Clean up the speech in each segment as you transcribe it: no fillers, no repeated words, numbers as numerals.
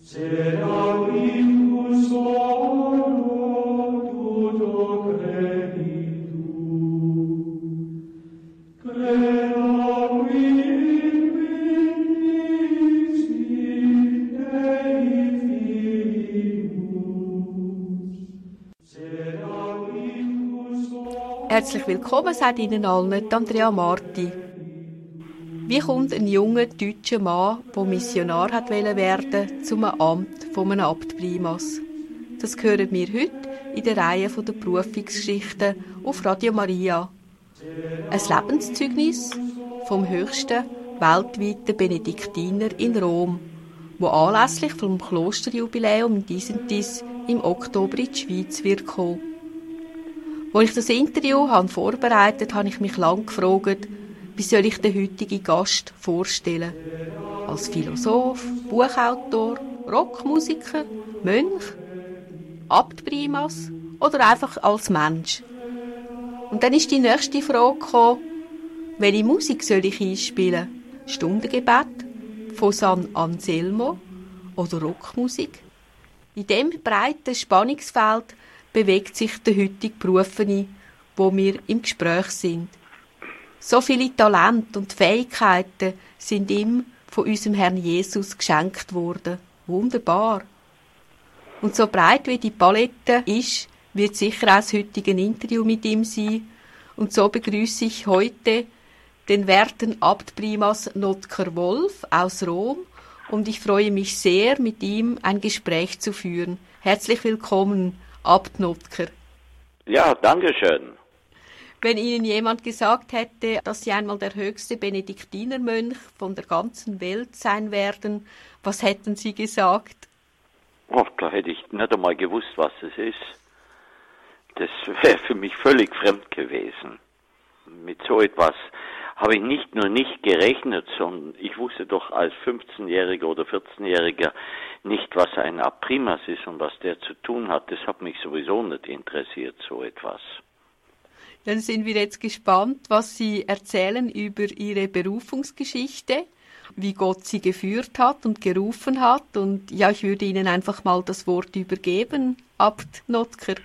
Herzlich willkommen, sagt Ihnen allen Andrea Marti. Wie kommt ein junger deutscher Mann, der Missionar hat werden, zum Amt von einem Abt Primas? Das hören wir heute in der Reihe der Berufungsgeschichten auf Radio Maria. Ein Lebenszeugnis vom höchsten weltweiten Benediktiner in Rom, wo anlässlich vom Klosterjubiläum in Disentis im Oktober in die Schweiz wird kommen. Als ich das Interview vorbereitet habe, habe ich mich lange gefragt, wie soll ich den heutigen Gast vorstellen? Als Philosoph, Buchautor, Rockmusiker, Mönch, Abt Primas oder einfach als Mensch? Und dann ist die nächste Frage gekommen, welche Musik soll ich einspielen? Stundengebet von San Anselmo oder Rockmusik? In diesem breiten Spannungsfeld bewegt sich der heutige Berufene, wo wir im Gespräch sind. So viele Talente und Fähigkeiten sind ihm von unserem Herrn Jesus geschenkt worden. Wunderbar. Und so breit wie die Palette ist, wird sicher auch das heutige Interview mit ihm sein. Und so begrüße ich heute den werten Abt Primas Notker Wolf aus Rom und ich freue mich sehr, mit ihm ein Gespräch zu führen. Herzlich willkommen, Abt Notker. Ja, danke schön. Wenn Ihnen jemand gesagt hätte, dass Sie einmal der höchste Benediktinermönch von der ganzen Welt sein werden, was hätten Sie gesagt? Oh, da hätte ich nicht einmal gewusst, was das ist. Das wäre für mich völlig fremd gewesen. Mit so etwas habe ich nicht nur nicht gerechnet, sondern ich wusste doch als 15-Jähriger oder 14-Jähriger nicht, was ein Abt Primas ist und was der zu tun hat. Das hat mich sowieso nicht interessiert, so etwas. Dann sind wir jetzt gespannt, was Sie erzählen über Ihre Berufungsgeschichte, wie Gott Sie geführt hat und gerufen hat. Und ja, ich würde Ihnen einfach mal das Wort übergeben, Abt Notker.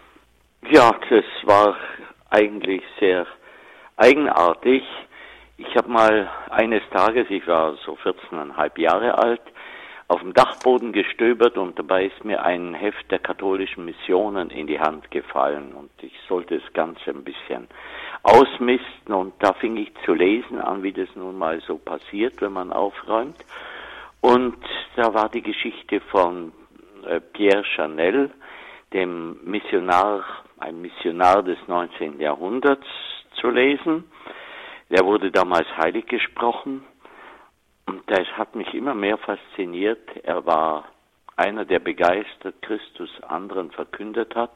Ja, das war eigentlich sehr eigenartig. Ich habe mal eines Tages, ich war so 14,5 Jahre alt, auf dem Dachboden gestöbert und dabei ist mir ein Heft der katholischen Missionen in die Hand gefallen und ich sollte das Ganze ein bisschen ausmisten und da fing ich zu lesen an, wie das nun mal so passiert, wenn man aufräumt. Und da war die Geschichte von Pierre Chanel, dem Missionar, ein Missionar des 19. Jahrhunderts, zu lesen. Der wurde damals heilig gesprochen und das hat mich immer mehr fasziniert. Er war einer, der begeistert Christus anderen verkündet hat,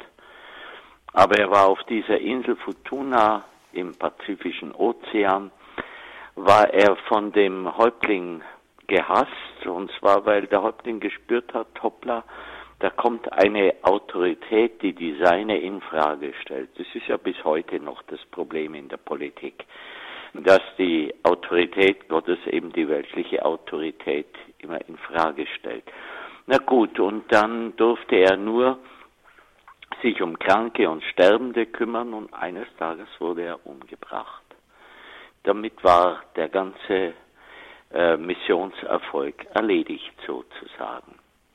aber er war auf dieser Insel Futuna im Pazifischen Ozean, war er von dem Häuptling gehasst, und zwar, weil der Häuptling gespürt hat, hoppla, da kommt eine Autorität, die die seine in Frage stellt. Das ist ja bis heute noch das Problem in der Politik, dass die Autorität Gottes eben die weltliche Autorität immer in Frage stellt. Na gut, und dann durfte er nur sich um Kranke und Sterbende kümmern und eines Tages wurde er umgebracht. Damit war der ganze Missionserfolg erledigt sozusagen.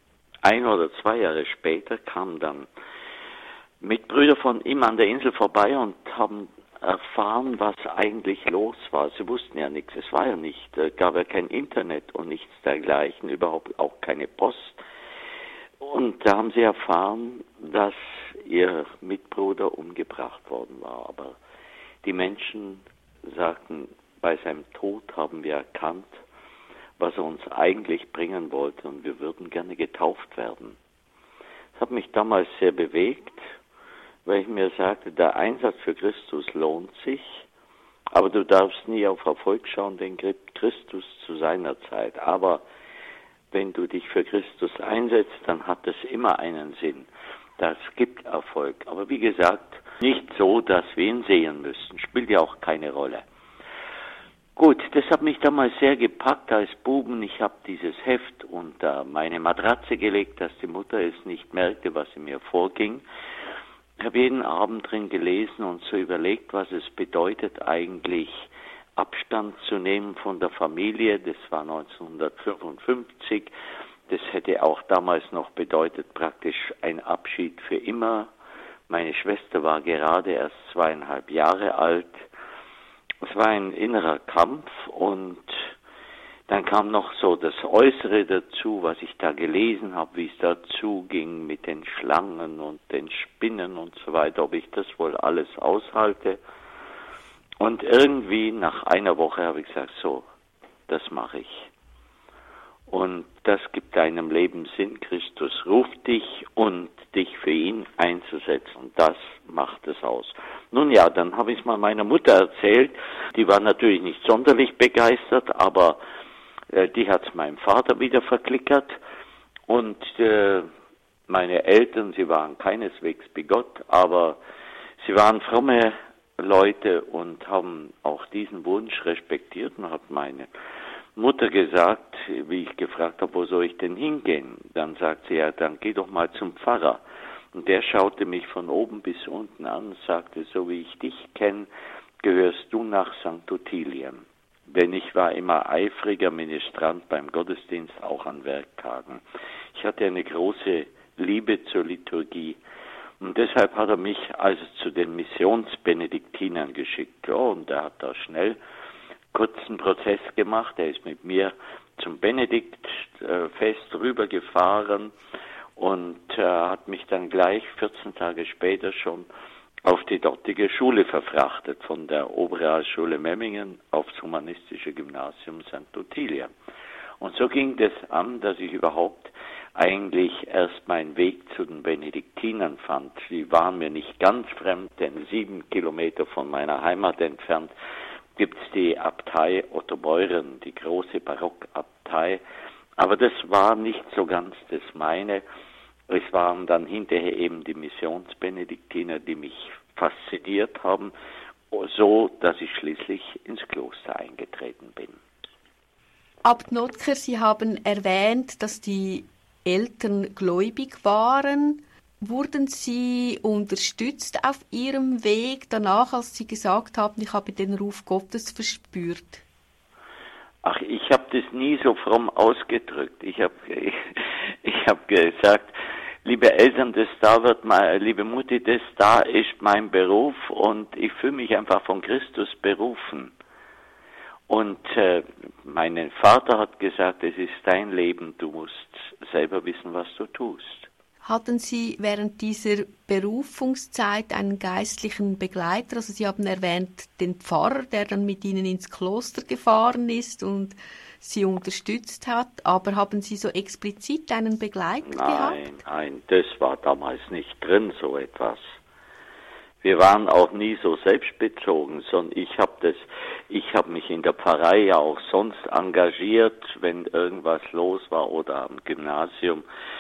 1 oder 2 Jahre später kamen dann Mitbrüder von ihm an der Insel vorbei und haben erfahren, was eigentlich los war. Sie wussten ja nichts, es war ja nicht, gab ja kein Internet und nichts dergleichen, überhaupt auch keine Post. Und da haben sie erfahren, dass ihr Mitbruder umgebracht worden war. Aber die Menschen sagten, bei seinem Tod haben wir erkannt, was er uns eigentlich bringen wollte und wir würden gerne getauft werden. Das hat mich damals sehr bewegt, weil ich mir sagte, der Einsatz für Christus lohnt sich, aber du darfst nie auf Erfolg schauen, denn Christus zu seiner Zeit. Aber wenn du dich für Christus einsetzt, dann hat es immer einen Sinn. Das gibt Erfolg. Aber wie gesagt, nicht so, dass wir ihn sehen müssen. Spielt ja auch keine Rolle. Gut, das hat mich damals sehr gepackt als Buben. Ich habe dieses Heft unter meine Matratze gelegt, dass die Mutter es nicht merkte, was in mir vorging. Ich habe jeden Abend drin gelesen und so überlegt, was es bedeutet eigentlich, Abstand zu nehmen von der Familie. Das war 1955. Das hätte auch damals noch bedeutet, praktisch ein Abschied für immer. Meine Schwester war gerade erst 2,5 Jahre alt. Es war ein innerer Kampf und dann kam noch so das Äußere dazu, was ich da gelesen habe, wie es dazu ging mit den Schlangen und den Spinnen und so weiter, ob ich das wohl alles aushalte. Und irgendwie nach einer Woche habe ich gesagt, so, das mache ich. Und das gibt deinem Leben Sinn. Christus ruft dich und dich für ihn einzusetzen. Das macht es aus. Nun ja, dann habe ich es mal meiner Mutter erzählt. Die war natürlich nicht sonderlich begeistert, aber die hat es meinem Vater wieder verklickert. Und meine Eltern, sie waren keineswegs bigott, aber sie waren fromme Leute und haben auch diesen Wunsch respektiert und hat meine Mutter gesagt, wie ich gefragt habe, wo soll ich denn hingehen? Dann sagt sie, ja, dann geh doch mal zum Pfarrer. Und der schaute mich von oben bis unten an und sagte, so wie ich dich kenne, gehörst du nach St. Ottilien. Denn ich war immer eifriger Ministrant beim Gottesdienst, auch an Werktagen. Ich hatte eine große Liebe zur Liturgie. Und deshalb hat er mich also zu den Missionsbenediktinern geschickt. Ja, und er hat da schnell kurzen Prozess gemacht. Er ist mit mir zum Benediktfest rübergefahren und hat mich dann gleich 14 Tage später schon auf die dortige Schule verfrachtet, von der Oberrealschule Memmingen aufs humanistische Gymnasium St. Ottilia. Und so ging das an, dass ich überhaupt eigentlich erst meinen Weg zu den Benediktinern fand. Die waren mir nicht ganz fremd, denn 7 Kilometer von meiner Heimat entfernt gibt's die Abtei Ottobeuren, die große Barockabtei. Aber das war nicht so ganz das meine. Es waren dann hinterher eben die Missionsbenediktiner, die mich fasziniert haben, so dass ich schließlich ins Kloster eingetreten bin. Abt Notker, Sie haben erwähnt, dass die Eltern gläubig waren. Wurden Sie unterstützt auf Ihrem Weg danach, als Sie gesagt haben, ich habe den Ruf Gottes verspürt? Ach, ich habe das nie so fromm ausgedrückt. Ich hab gesagt, liebe Eltern, liebe Mutti, das da ist mein Beruf und ich fühle mich einfach von Christus berufen. Und mein Vater hat gesagt, es ist dein Leben, du musst selber wissen, was du tust. Hatten Sie während dieser Berufungszeit einen geistlichen Begleiter? Also Sie haben erwähnt den Pfarrer, der dann mit Ihnen ins Kloster gefahren ist und Sie unterstützt hat. Aber haben Sie so explizit einen Begleiter gehabt? Nein, das war damals nicht drin, so etwas. Wir waren auch nie so selbstbezogen, sondern ich habe mich in der Pfarrei ja auch sonst engagiert, wenn irgendwas los war oder am Gymnasium.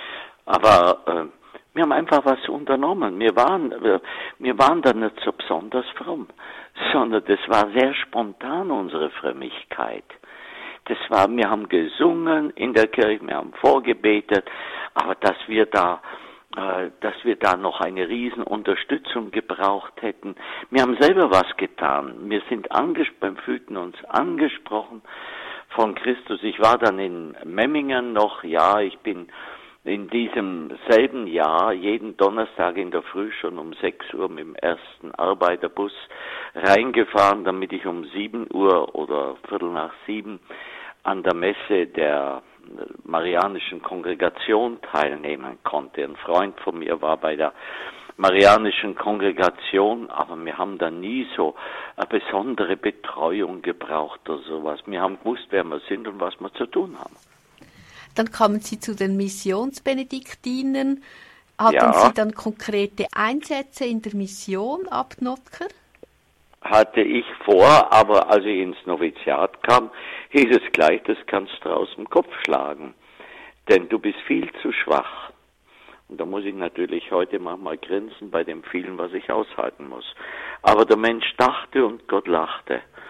Aber wir haben einfach was unternommen. Wir waren da nicht so besonders fromm, sondern das war sehr spontan, unsere Frömmigkeit. Wir haben gesungen in der Kirche, wir haben vorgebetet, aber dass wir da noch eine riesen Unterstützung gebraucht hätten. Wir haben selber was getan. Wir fühlten uns angesprochen von Christus. Ich war dann in Memmingen noch, ich bin in diesem selben Jahr jeden Donnerstag in der Früh schon um 6 Uhr mit dem ersten Arbeiterbus reingefahren, damit ich um 7 Uhr oder 6:15 an der Messe der Marianischen Kongregation teilnehmen konnte. Ein Freund von mir war bei der Marianischen Kongregation, aber wir haben da nie so eine besondere Betreuung gebraucht oder sowas. Wir haben gewusst, wer wir sind und was wir zu tun haben. Dann kamen Sie zu den Missionsbenediktinern. Hatten Sie dann konkrete Einsätze in der Mission, Abt Notker? Hatte ich vor, aber als ich ins Noviziat kam, hieß es gleich, das kannst du aus dem Kopf schlagen, denn du bist viel zu schwach. Und da muss ich natürlich heute manchmal grinsen bei dem vielen, was ich aushalten muss. Aber der Mensch dachte und Gott lachte.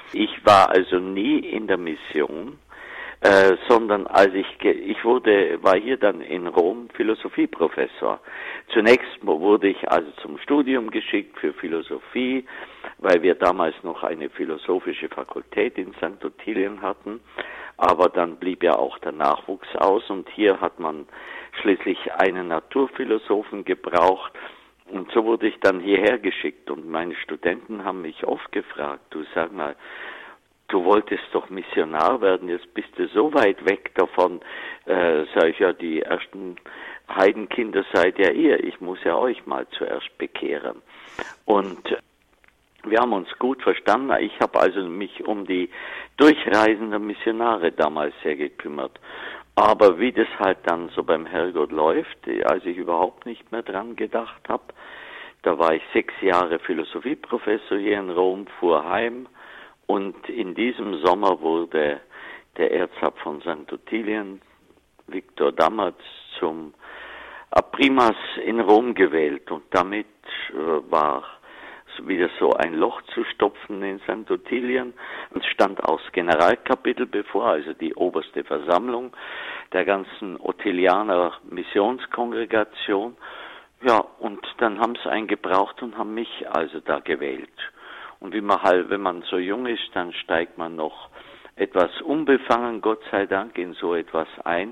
Ich war also nie in der Mission, sondern als war hier dann in Rom Philosophieprofessor. Zunächst wurde ich also zum Studium geschickt für Philosophie, weil wir damals noch eine philosophische Fakultät in St. Ottilien hatten, aber dann blieb ja auch der Nachwuchs aus und hier hat man schließlich einen Naturphilosophen gebraucht und so wurde ich dann hierher geschickt und meine Studenten haben mich oft gefragt, du sag mal, du wolltest doch Missionar werden, jetzt bist du so weit weg davon, sag ich ja, die ersten Heidenkinder seid ja ihr, ich muss ja euch mal zuerst bekehren. Und wir haben uns gut verstanden, ich habe also mich um die durchreisenden Missionare damals sehr gekümmert. Aber wie das halt dann so beim Herrgott läuft, als ich überhaupt nicht mehr dran gedacht habe, da war ich 6 Jahre Philosophieprofessor hier in Rom, fuhr heim, und in diesem Sommer wurde der Erzabt von St. Ottilien, Viktor Dammertz, zum Primas in Rom gewählt. Und damit war wieder so ein Loch zu stopfen in St. Ottilien. Es stand auch das Generalkapitel bevor, also die oberste Versammlung der ganzen Ottilianer Missionskongregation. Ja, und dann haben sie einen gebraucht und haben mich also da gewählt. Und wie man halt, wenn man so jung ist, dann steigt man noch etwas unbefangen, Gott sei Dank, in so etwas ein.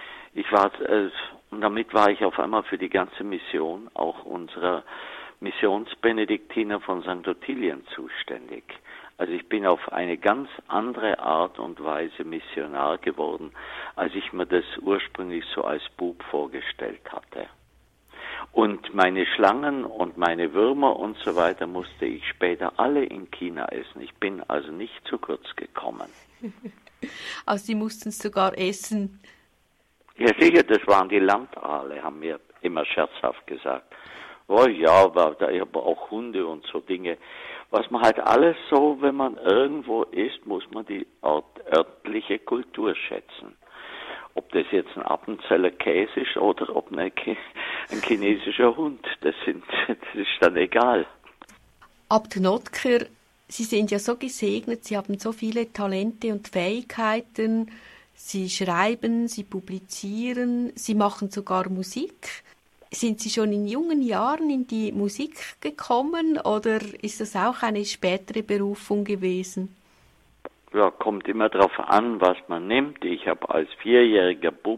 Und damit war ich auf einmal für die ganze Mission, auch unserer Missionsbenediktiner von St. Ottilien zuständig. Also ich bin auf eine ganz andere Art und Weise Missionar geworden, als ich mir das ursprünglich so als Bub vorgestellt hatte. Und meine Schlangen und meine Würmer und so weiter musste ich später alle in China essen. Ich bin also nicht zu kurz gekommen. Also Sie mussten es sogar essen? Ja sicher, das waren die Landaale, haben mir immer scherzhaft gesagt. Oh ja, ich habe auch Hunde und so Dinge. Was man halt alles so, wenn man irgendwo ist, muss man die örtliche Kultur schätzen. Ob das jetzt ein Appenzeller Käse ist oder ob ein chinesischer Hund, das ist dann egal. Abt Notker, Sie sind ja so gesegnet, Sie haben so viele Talente und Fähigkeiten. Sie schreiben, Sie publizieren, Sie machen sogar Musik. Sind Sie schon in jungen Jahren in die Musik gekommen oder ist das auch eine spätere Berufung gewesen? Ja, kommt immer darauf an, was man nimmt. Ich habe als 4-jähriger Bub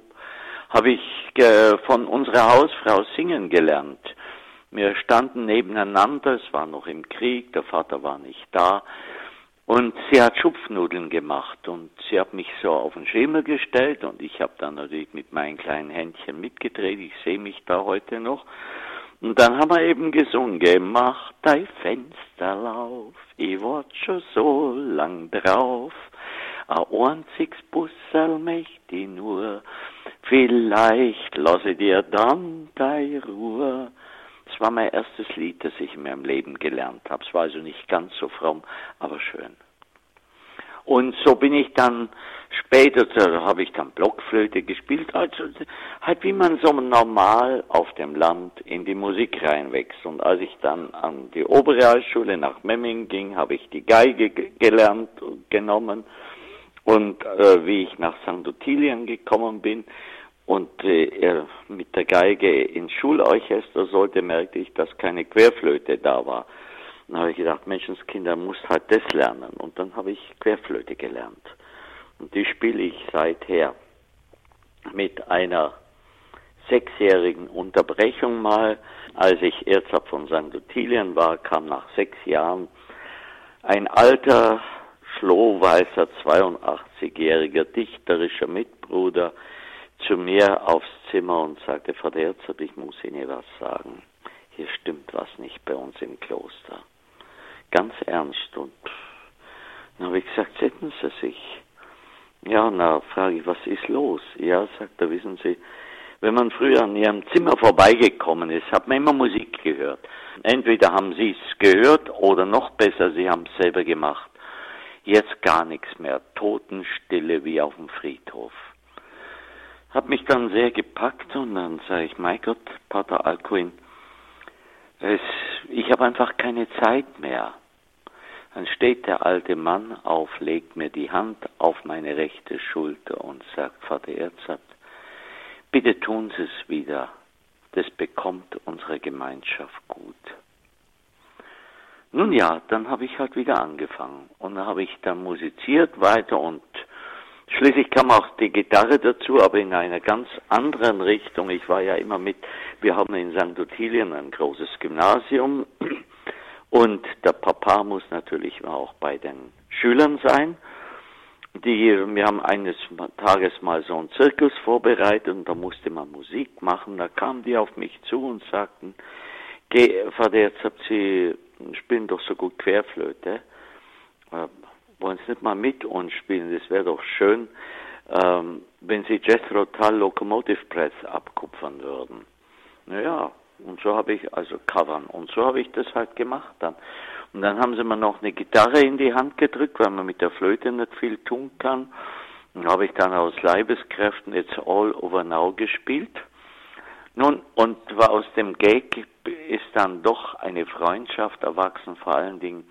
von unserer Hausfrau singen gelernt. Wir standen nebeneinander, es war noch im Krieg, der Vater war nicht da und sie hat Schupfnudeln gemacht und sie hat mich so auf den Schemel gestellt und ich habe dann natürlich mit meinen kleinen Händchen mitgedreht, ich sehe mich da heute noch. Und dann haben wir eben gesungen, mach dein Fenster auf, ich wart schon so lang drauf, ein einziges Bussel möcht ich nur, vielleicht lasse dir dann deine Ruhe. Das war mein erstes Lied, das ich in meinem Leben gelernt habe. Es war also nicht ganz so fromm, aber schön. Und so bin ich dann später, da habe ich dann Blockflöte gespielt, also halt wie man so normal auf dem Land in die Musik reinwächst. Und als ich dann an die Oberrealschule nach Memmingen ging, habe ich die Geige genommen. Und wie ich nach St. Ottilien gekommen bin und mit der Geige ins Schulorchester sollte, merkte ich, dass keine Querflöte da war. Dann habe ich gedacht, Menschenskinder, muss halt das lernen. Und dann habe ich Querflöte gelernt. Und die spiele ich seither. Mit einer 6-jährigen Unterbrechung mal. Als ich Erzab von St. Ottilien war, kam nach 6 Jahren ein alter, schlohweißer, 82-jähriger dichterischer Mitbruder zu mir aufs Zimmer und sagte, Vater Erzab, ich muss Ihnen was sagen. Hier stimmt was nicht bei uns im Kloster. Ganz ernst. Und dann habe ich gesagt, setzen Sie sich. Ja, na, frage ich, was ist los? Ja, sagt er, wissen Sie, wenn man früher an Ihrem Zimmer vorbeigekommen ist, hat man immer Musik gehört. Entweder haben Sie es gehört oder noch besser, Sie haben es selber gemacht. Jetzt gar nichts mehr, Totenstille wie auf dem Friedhof. Hat mich dann sehr gepackt und dann sage ich, mein Gott, Pater Alcuin, ich habe einfach keine Zeit mehr. Dann steht der alte Mann auf, legt mir die Hand auf meine rechte Schulter und sagt, Vater Erzat, bitte tun Sie es wieder, das bekommt unsere Gemeinschaft gut. Nun ja, dann habe ich halt wieder angefangen und dann habe ich dann musiziert weiter und schließlich kam auch die Gitarre dazu, aber in einer ganz anderen Richtung. Ich war ja immer wir haben in St. Ottilien ein großes Gymnasium und der Papa muss natürlich auch bei den Schülern sein. Wir haben eines Tages mal so einen Zirkus vorbereitet und da musste man Musik machen. Da kamen die auf mich zu und sagten, Vater, jetzt Sie spielen doch so gut Querflöte. Wollen Sie nicht mal mit uns spielen? Das wäre doch schön, wenn Sie Jethro Tull Locomotive Press abkupfern würden. Naja, und so habe ich, also covern, und so habe ich das halt gemacht dann. Und dann haben sie mir noch eine Gitarre in die Hand gedrückt, weil man mit der Flöte nicht viel tun kann. Und habe ich dann aus Leibeskräften It's All Over Now gespielt. Nun, und aus dem Gag ist dann doch eine Freundschaft erwachsen, vor allen Dingen.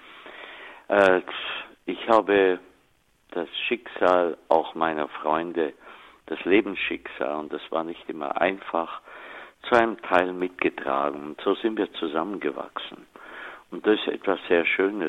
Ich habe das Schicksal auch meiner Freunde, das Lebensschicksal, und das war nicht immer einfach, zu einem Teil mitgetragen. Und so sind wir zusammengewachsen. Und das ist etwas sehr Schönes.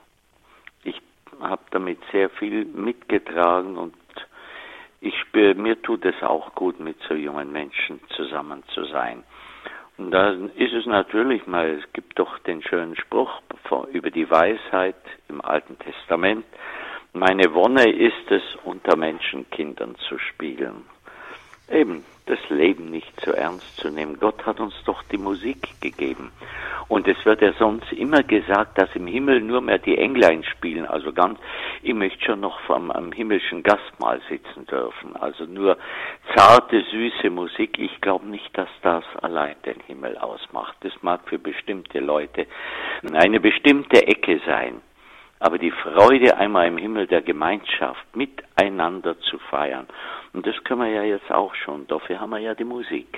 Ich habe damit sehr viel mitgetragen und ich spüre, mir tut es auch gut, mit so jungen Menschen zusammen zu sein. Und dann ist es natürlich mal, es gibt doch den schönen Spruch über die Weisheit im Alten Testament. Meine Wonne ist es, unter Menschenkindern zu spielen. Eben, das Leben nicht zu ernst zu nehmen. Gott hat uns doch die Musik gegeben. Und es wird ja sonst immer gesagt, dass im Himmel nur mehr die Englein spielen. Also ich möchte schon noch am himmlischen Gastmahl sitzen dürfen. Also nur zarte, süße Musik. Ich glaube nicht, dass das allein den Himmel ausmacht. Das mag für bestimmte Leute eine bestimmte Ecke sein. Aber die Freude, einmal im Himmel der Gemeinschaft miteinander zu feiern. Und das können wir ja jetzt auch schon. Dafür haben wir ja die Musik.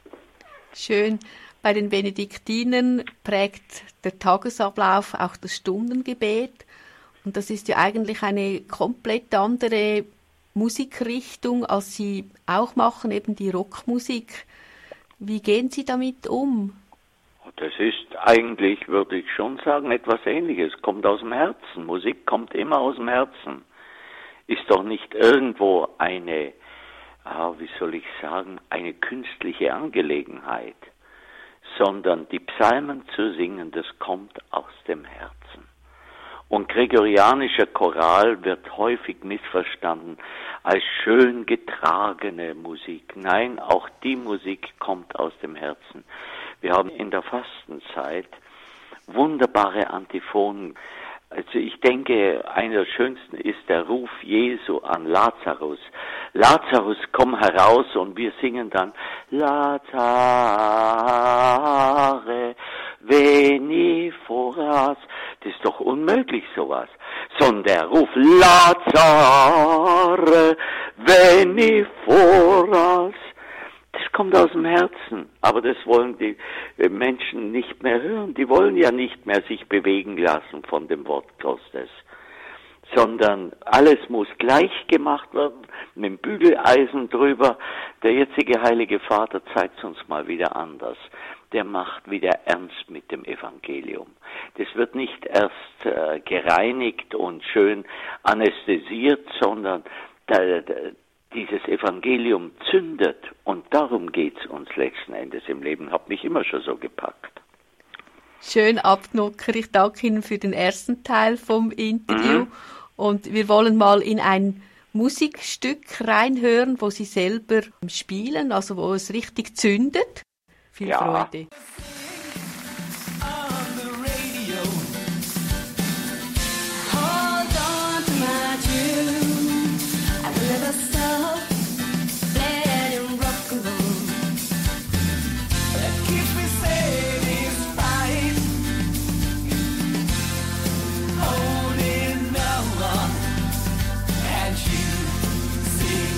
Schön. Bei den Benediktinern prägt der Tagesablauf auch das Stundengebet. Und das ist ja eigentlich eine komplett andere Musikrichtung, als Sie auch machen, eben die Rockmusik. Wie gehen Sie damit um? Das ist eigentlich, würde ich schon sagen, etwas Ähnliches. Kommt aus dem Herzen. Musik kommt immer aus dem Herzen. Ist doch nicht irgendwo eine, wie soll ich sagen, eine künstliche Angelegenheit, sondern die Psalmen zu singen, das kommt aus dem Herzen. Und gregorianischer Choral wird häufig missverstanden als schön getragene Musik. Nein, auch die Musik kommt aus dem Herzen. Wir haben in der Fastenzeit wunderbare Antiphonen. Also ich denke, einer der schönsten ist der Ruf Jesu an Lazarus. Lazarus, komm heraus, und wir singen dann Lazare, veni foras. Das ist doch unmöglich, sowas. Sondern der Ruf Lazare, veni foras. Das kommt aus dem Herzen, aber das wollen die Menschen nicht mehr hören. Die wollen ja nicht mehr sich bewegen lassen von dem Wort Gottes, sondern alles muss gleich gemacht werden, mit dem Bügeleisen drüber. Der jetzige Heilige Vater zeigt es uns mal wieder anders. Der macht wieder ernst mit dem Evangelium. Das wird nicht erst gereinigt und schön anästhesiert, sondern dieses Evangelium zündet, und darum geht's uns letzten Endes im Leben. Hat mich immer schon so gepackt. Schön, Abknocker. Ich danke Ihnen für den ersten Teil vom Interview. Und wir wollen mal in ein Musikstück reinhören, wo Sie selber spielen, also wo es richtig zündet. Viel Freude.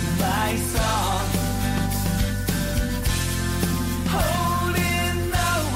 Holding no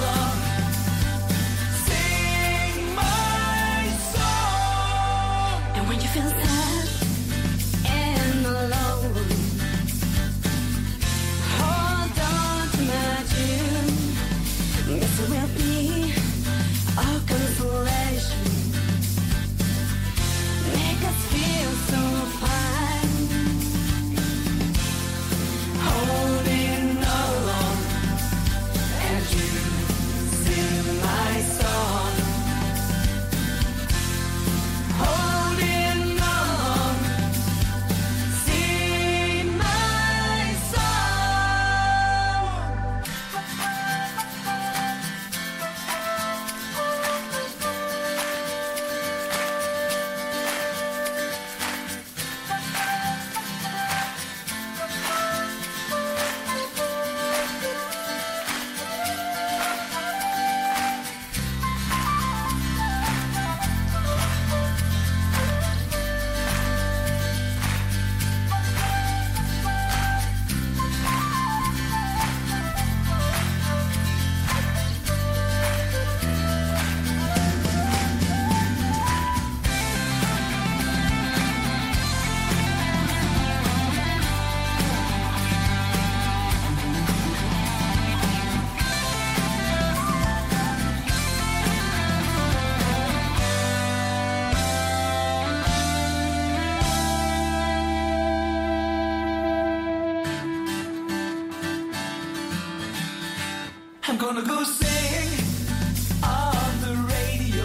I'm gonna go sing on the radio.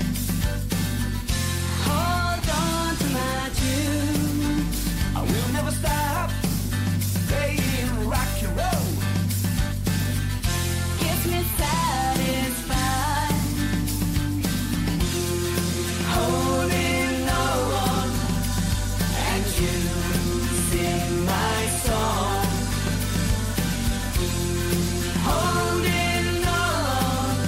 Hold on to my tune. I will never stop playing rock and roll. Gets me satisfied. Holding on and you sing my song. Holding on,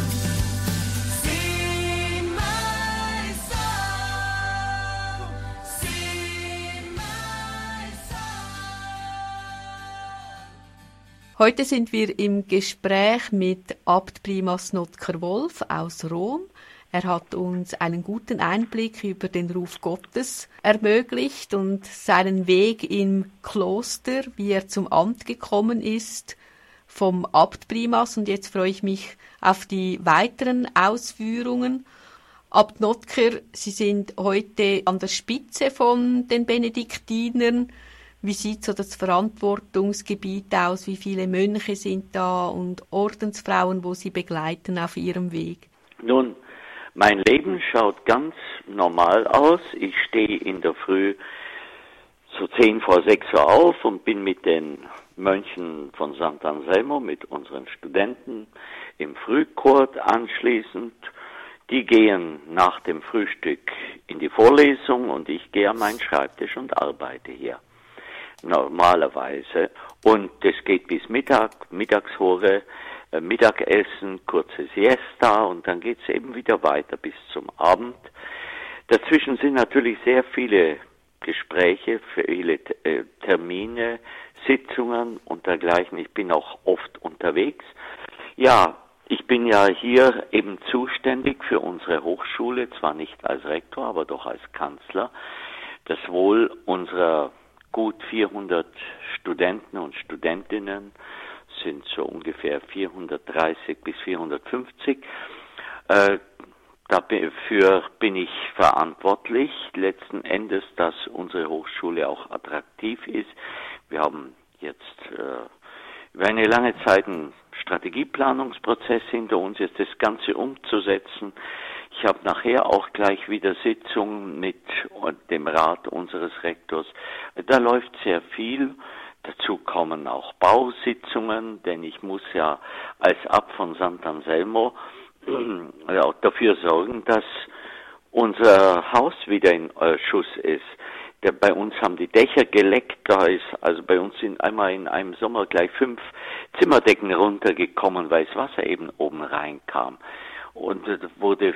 sing my song, sing my song. Heute sind wir im Gespräch mit Abt Primas Notker-Wolf aus Rom. Er hat uns einen guten Einblick über den Ruf Gottes ermöglicht und seinen Weg im Kloster, wie er zum Amt gekommen ist, vom Abt Primas. Und jetzt freue ich mich auf die weiteren Ausführungen. Abt Notker, Sie sind heute an der Spitze von den Benediktinern. Wie sieht so das Verantwortungsgebiet aus? Wie viele Mönche sind da und Ordensfrauen, wo Sie begleiten auf Ihrem Weg? Nun, mein Leben schaut ganz normal aus. Ich stehe in der Früh so 5:10 auf und bin mit den Mönchen von St. Anselmo, mit unseren Studenten im Frühchor anschließend. Die gehen nach dem Frühstück in die Vorlesung und ich gehe an meinen Schreibtisch und arbeite hier. Normalerweise. Und es geht bis Mittag, Mittagshore, Mittagessen, kurze Siesta und dann geht's eben wieder weiter bis zum Abend. Dazwischen sind natürlich sehr viele Gespräche, viele Termine, Sitzungen und dergleichen. Ich bin auch oft unterwegs. Ja, ich bin ja hier eben zuständig für unsere Hochschule, zwar nicht als Rektor, aber doch als Kanzler. Das Wohl unserer gut 400 Studenten und Studentinnen sind so ungefähr 430 bis 450. Dafür bin ich verantwortlich, letzten Endes, dass unsere Hochschule auch attraktiv ist. Wir haben jetzt über eine lange Zeit einen Strategieplanungsprozess hinter uns, jetzt das Ganze umzusetzen. Ich habe nachher auch gleich wieder Sitzungen mit dem Rat unseres Rektors. Da läuft sehr viel. Dazu kommen auch Bausitzungen, denn ich muss ja als Abt von St. Anselmo dafür sorgen, dass unser Haus wieder in Schuss ist. Bei uns haben die Dächer geleckt, also bei uns sind einmal in einem Sommer gleich 5 Zimmerdecken runtergekommen, weil das Wasser eben oben reinkam. Und es wurde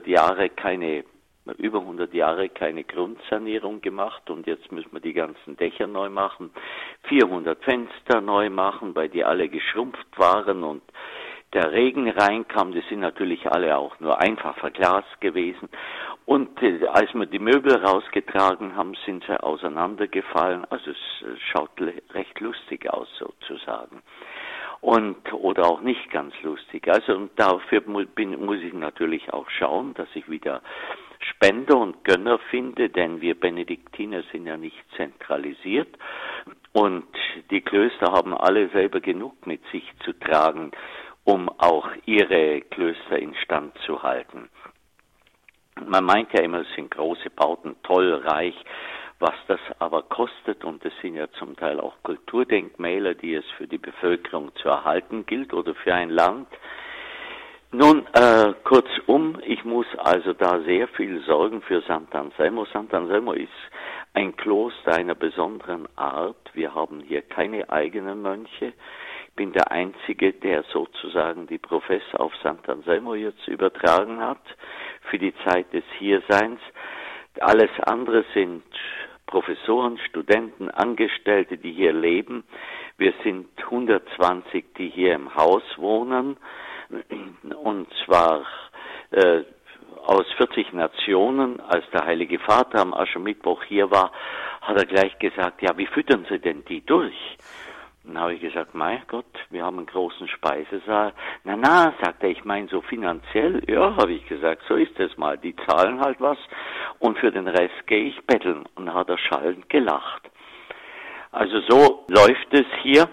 über 100 Jahre keine Grundsanierung gemacht und jetzt müssen wir die ganzen Dächer neu machen, 400 Fenster neu machen, weil die alle geschrumpft waren und der Regen reinkam. Die sind natürlich alle auch nur einfach verglast gewesen. Und als wir die Möbel rausgetragen haben, sind sie auseinandergefallen. Also es schaut recht lustig aus sozusagen. Oder auch nicht ganz lustig. Also und dafür muss ich natürlich auch schauen, dass ich wieder Spender und Gönner finde, denn wir Benediktiner sind ja nicht zentralisiert und die Klöster haben alle selber genug mit sich zu tragen, um auch ihre Klöster instand zu halten. Man meint ja immer, es sind große Bauten, toll, reich, was das aber kostet, und es sind ja zum Teil auch Kulturdenkmäler, die es für die Bevölkerung zu erhalten gilt oder für ein Land. Nun, kurzum, ich muss also da sehr viel sorgen für St. Anselmo. St. Anselmo ist ein Kloster einer besonderen Art. Wir haben hier keine eigenen Mönche. Ich bin der Einzige, der sozusagen die Professe auf St. Anselmo jetzt übertragen hat für die Zeit des Hierseins. Alles andere sind Professoren, Studenten, Angestellte, die hier leben. Wir sind 120, die hier im Haus wohnen, und zwar aus 40 Nationen. Als der Heilige Vater am Aschermittwoch hier war, hat er gleich gesagt, ja, wie füttern Sie denn die durch? Dann habe ich gesagt, mein Gott, wir haben einen großen Speisesaal. Na, sagt er, ich meine so finanziell. Ja, habe ich gesagt, so ist es mal. Die zahlen halt was und für den Rest gehe ich betteln. Und dann hat er schallend gelacht. Also so läuft es hier.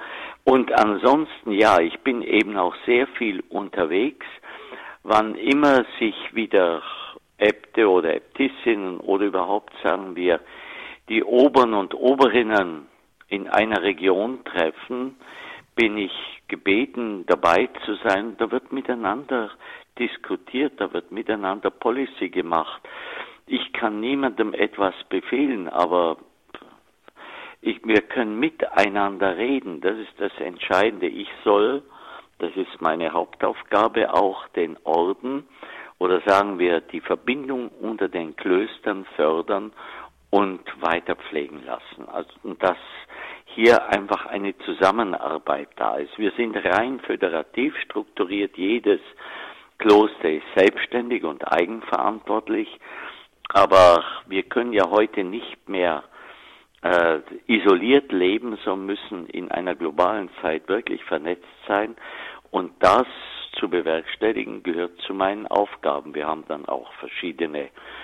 Und ansonsten, ja, ich bin eben auch sehr viel unterwegs, wann immer sich wieder Äbte oder Äbtissinnen oder überhaupt, sagen wir, die Obern und Oberinnen in einer Region treffen, bin ich gebeten, dabei zu sein. Da wird miteinander diskutiert, da wird miteinander Policy gemacht. Ich kann niemandem etwas befehlen, aber wir können miteinander reden. Das ist das Entscheidende. Ich soll, das ist meine Hauptaufgabe, auch den Orden oder sagen wir die Verbindung unter den Klöstern fördern und weiter pflegen lassen. Also, und dass hier einfach eine Zusammenarbeit da ist. Wir sind rein föderativ strukturiert. Jedes Kloster ist selbstständig und eigenverantwortlich. Aber wir können ja heute nicht mehr isoliert leben, sondern müssen in einer globalen Zeit wirklich vernetzt sein. Und das zu bewerkstelligen gehört zu meinen Aufgaben. Wir haben dann auch verschiedene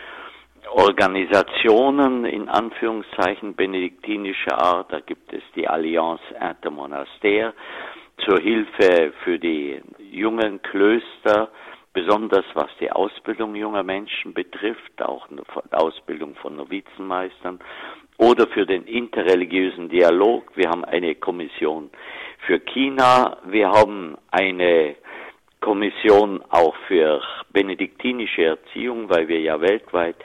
Organisationen, in Anführungszeichen benediktinischer Art. Da gibt es die Alliance Intermonastère zur Hilfe für die jungen Klöster, besonders was die Ausbildung junger Menschen betrifft, auch die Ausbildung von Novizenmeistern, oder für den interreligiösen Dialog. Wir haben eine Kommission für China, wir haben eine Kommission auch für benediktinische Erziehung, weil wir ja weltweit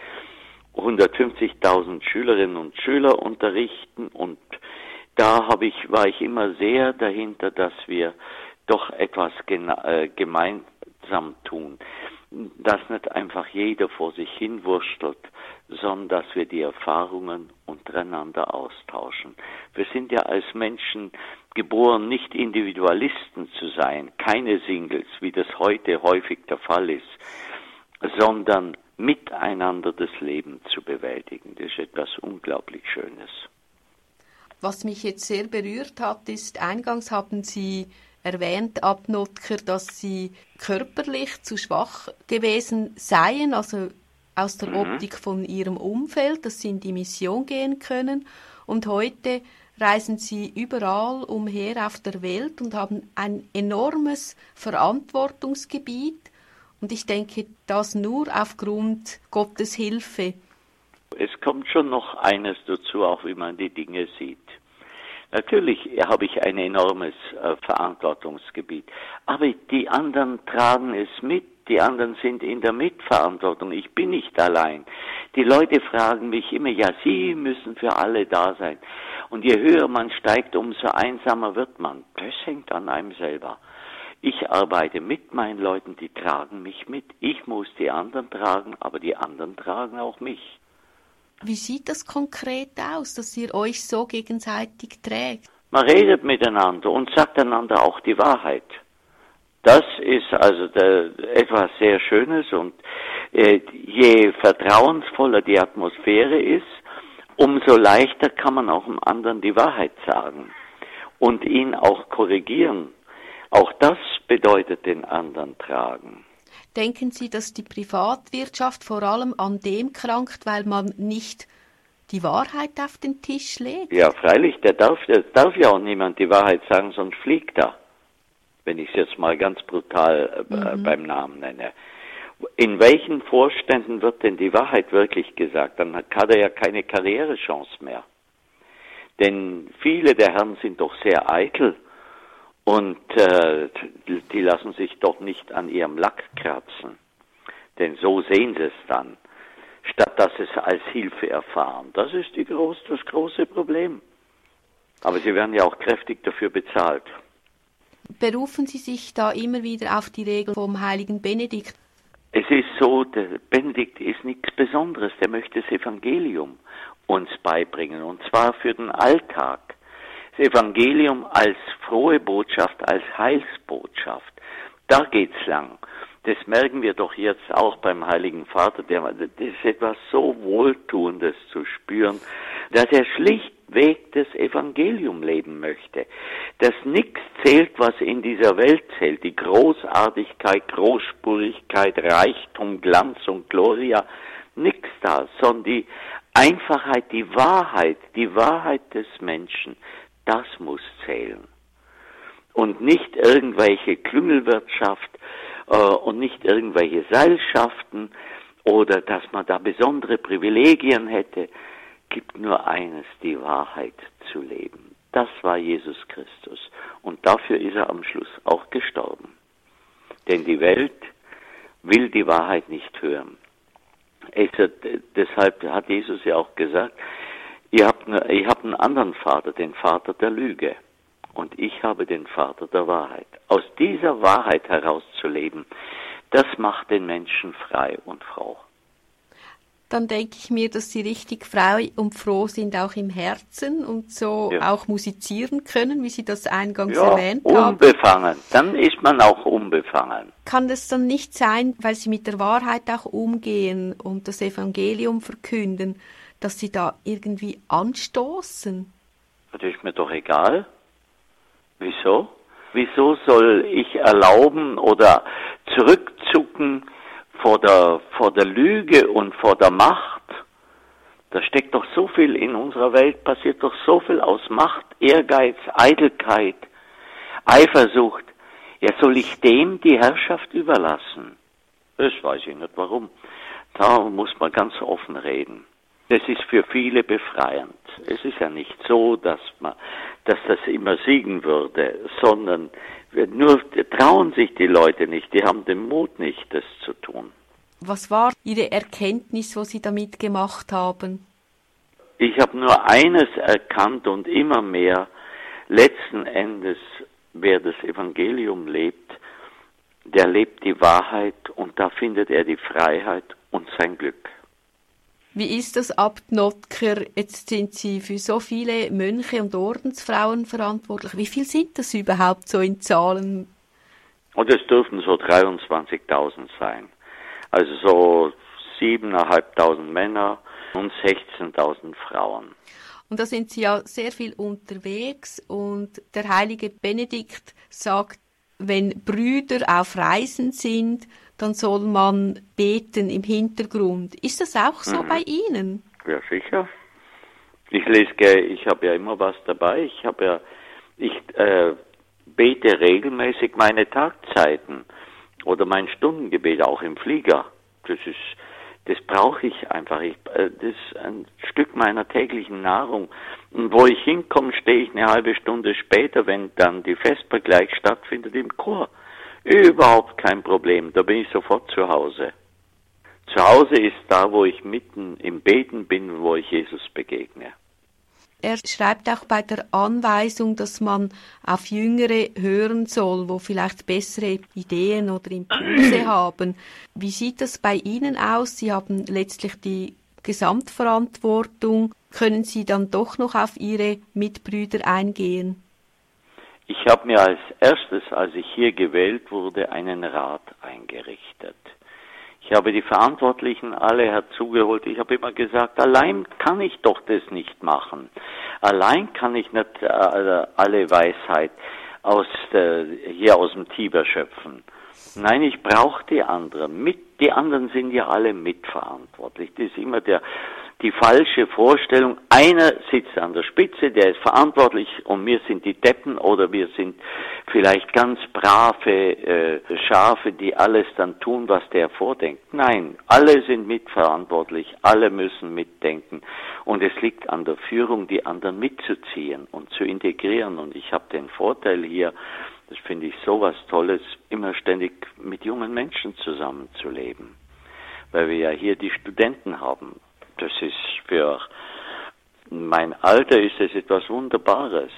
150.000 Schülerinnen und Schüler unterrichten, und da war ich immer sehr dahinter, dass wir doch etwas gemeinsam tun, dass nicht einfach jeder vor sich hin wurstelt, sondern dass wir die Erfahrungen untereinander austauschen. Wir sind ja als Menschen geboren, nicht Individualisten zu sein, keine Singles, wie das heute häufig der Fall ist, sondern miteinander das Leben zu bewältigen. Das ist etwas unglaublich Schönes. Was mich jetzt sehr berührt hat, ist, eingangs haben Sie erwähnt, Abnotker, dass Sie körperlich zu schwach gewesen seien, also aus der Optik von Ihrem Umfeld, dass Sie in die Mission gehen können. Und heute reisen Sie überall umher auf der Welt und haben ein enormes Verantwortungsgebiet. Und ich denke, das nur aufgrund Gottes Hilfe. Es kommt schon noch eines dazu, auch wie man die Dinge sieht. Natürlich habe ich ein enormes Verantwortungsgebiet, aber die anderen tragen es mit, die anderen sind in der Mitverantwortung. Ich bin nicht allein. Die Leute fragen mich immer, ja, Sie müssen für alle da sein. Und je höher man steigt, umso einsamer wird man. Das hängt an einem selber. Ich arbeite mit meinen Leuten, die tragen mich mit. Ich muss die anderen tragen, aber die anderen tragen auch mich. Wie sieht das konkret aus, dass ihr euch so gegenseitig trägt? Man redet miteinander und sagt einander auch die Wahrheit. Das ist also etwas sehr Schönes, und je vertrauensvoller die Atmosphäre ist, umso leichter kann man auch dem anderen die Wahrheit sagen und ihn auch korrigieren. Auch das bedeutet den anderen tragen. Denken Sie, dass die Privatwirtschaft vor allem an dem krankt, weil man nicht die Wahrheit auf den Tisch legt? Ja, freilich, das darf ja auch niemand die Wahrheit sagen, sonst fliegt er. Wenn ich es jetzt mal ganz brutal beim Namen nenne. In welchen Vorständen wird denn die Wahrheit wirklich gesagt? Dann hat er ja keine Karrierechance mehr. Denn viele der Herren sind doch sehr eitel. Und die lassen sich doch nicht an ihrem Lack kratzen. Denn so sehen sie es dann, statt dass sie es als Hilfe erfahren. Das ist das große Problem. Aber sie werden ja auch kräftig dafür bezahlt. Berufen Sie sich da immer wieder auf die Regel vom heiligen Benedikt? Es ist so, der Benedikt ist nichts Besonderes. Der möchte das Evangelium uns beibringen, und zwar für den Alltag. Das Evangelium als frohe Botschaft, als Heilsbotschaft, da geht's lang. Das merken wir doch jetzt auch beim Heiligen Vater, das ist etwas so Wohltuendes zu spüren, dass er schlichtweg das Evangelium leben möchte. Dass nichts zählt, was in dieser Welt zählt, die Großartigkeit, Großspurigkeit, Reichtum, Glanz und Gloria, nichts da, sondern die Einfachheit, die Wahrheit des Menschen, das muss zählen. und nicht irgendwelche Klüngelwirtschaft und nicht irgendwelche Seilschaften oder dass man da besondere Privilegien hätte. Gibt nur eines, die Wahrheit zu leben. Das war Jesus Christus und dafür ist er am Schluss auch gestorben. Denn die Welt will die Wahrheit nicht hören. Deshalb hat Jesus ja auch gesagt, ihr habt einen anderen Vater, den Vater der Lüge. Und ich habe den Vater der Wahrheit. Aus dieser Wahrheit herauszuleben, das macht den Menschen frei und froh. Dann denke ich mir, dass Sie richtig frei und froh sind, auch im Herzen und so auch musizieren können, wie Sie das eingangs erwähnt haben. Unbefangen. Dann ist man auch unbefangen. Kann das dann nicht sein, weil Sie mit der Wahrheit auch umgehen und das Evangelium verkünden, dass Sie da irgendwie anstoßen? Das ist mir doch egal. Wieso? Wieso soll ich erlauben oder zurückzucken vor der Lüge und vor der Macht? Da steckt doch so viel in unserer Welt, passiert doch so viel aus Macht, Ehrgeiz, Eitelkeit, Eifersucht. Ja, soll ich dem die Herrschaft überlassen? Das weiß ich nicht warum. Da muss man ganz offen reden. Das ist für viele befreiend. Es ist ja nicht so, dass das immer siegen würde, sondern nur trauen sich die Leute nicht, die haben den Mut nicht, das zu tun. Was war Ihre Erkenntnis, was Sie damit gemacht haben? Ich habe nur eines erkannt und immer mehr, letzten Endes, wer das Evangelium lebt, der lebt die Wahrheit und da findet er die Freiheit und sein Glück. Wie ist das, Abt Notker? Jetzt sind Sie für so viele Mönche und Ordensfrauen verantwortlich. Wie viel sind das überhaupt so in Zahlen? Und es dürfen so 23.000 sein. Also so 7.500 Männer und 16.000 Frauen. Und da sind Sie ja sehr viel unterwegs und der heilige Benedikt sagt, wenn Brüder auf Reisen sind, dann soll man beten im Hintergrund. Ist das auch so bei Ihnen? Ja, sicher. Ich habe ja immer was dabei. Ich bete regelmäßig meine Tagzeiten oder mein Stundengebet auch im Flieger. Das brauche ich einfach. Das ist ein Stück meiner täglichen Nahrung. Und wo ich hinkomme, stehe ich eine halbe Stunde später, wenn dann die Vesper gleich stattfindet, im Chor. Überhaupt kein Problem, da bin ich sofort zu Hause. Zu Hause ist da, wo ich mitten im Beten bin, wo ich Jesus begegne. Er schreibt auch bei der Anweisung, dass man auf Jüngere hören soll, wo vielleicht bessere Ideen oder Impulse haben. Wie sieht das bei Ihnen aus? Sie haben letztlich die Gesamtverantwortung. Können Sie dann doch noch auf Ihre Mitbrüder eingehen? Ich habe mir als erstes, als ich hier gewählt wurde, einen Rat eingerichtet. Ich habe die Verantwortlichen alle herzugeholt. Ich habe immer gesagt, allein kann ich doch das nicht machen. Allein kann ich nicht alle Weisheit hier aus dem Tiber schöpfen. Nein, ich brauche die anderen. Die anderen sind ja alle mitverantwortlich. Das ist immer die falsche Vorstellung. Einer sitzt an der Spitze, der ist verantwortlich und wir sind die Deppen oder wir sind vielleicht ganz brave Schafe, die alles dann tun, was der vordenkt. Nein, alle sind mitverantwortlich, alle müssen mitdenken und es liegt an der Führung, die anderen mitzuziehen und zu integrieren. Und ich habe den Vorteil hier, das finde ich so was Tolles, immer ständig mit jungen Menschen zusammenzuleben, weil wir ja hier die Studenten haben. Das ist für mein Alter ist es etwas Wunderbares.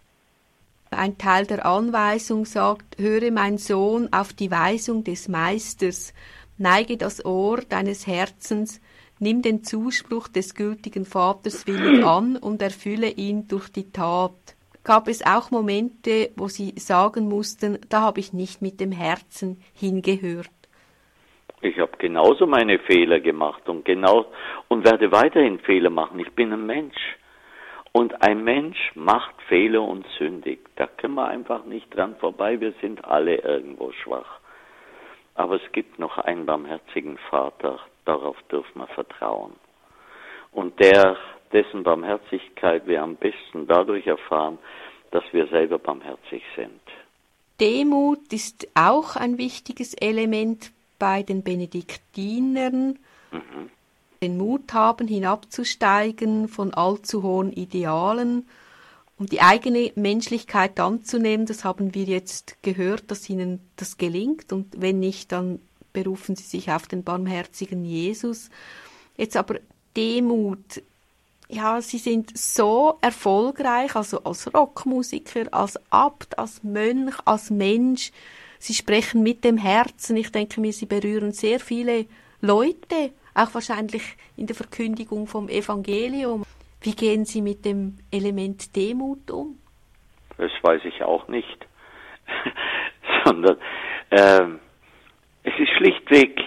Ein Teil der Anweisung sagt, höre mein Sohn auf die Weisung des Meisters, neige das Ohr deines Herzens, nimm den Zuspruch des gültigen Vaters willig an und erfülle ihn durch die Tat. Gab es auch Momente, wo Sie sagen mussten, da habe ich nicht mit dem Herzen hingehört? Ich habe genauso meine Fehler gemacht und werde weiterhin Fehler machen. Ich bin ein Mensch. Und ein Mensch macht Fehler und sündigt. Da können wir einfach nicht dran vorbei. Wir sind alle irgendwo schwach. Aber es gibt noch einen barmherzigen Vater. Darauf dürfen wir vertrauen. Und dessen Barmherzigkeit wir am besten dadurch erfahren, dass wir selber barmherzig sind. Demut ist auch ein wichtiges Element bei den Benediktinern. Den Mut haben, hinabzusteigen von allzu hohen Idealen, um die eigene Menschlichkeit anzunehmen. Das haben wir jetzt gehört, dass ihnen das gelingt. Und wenn nicht, dann berufen sie sich auf den barmherzigen Jesus. Jetzt aber Demut. Ja, sie sind so erfolgreich, also als Rockmusiker, als Abt, als Mönch, als Mensch. Sie sprechen mit dem Herzen. Ich denke mir, sie berühren sehr viele Leute, auch wahrscheinlich in der Verkündigung vom Evangelium. Wie gehen Sie mit dem Element Demut um? Das weiß ich auch nicht. Sondern es ist schlichtweg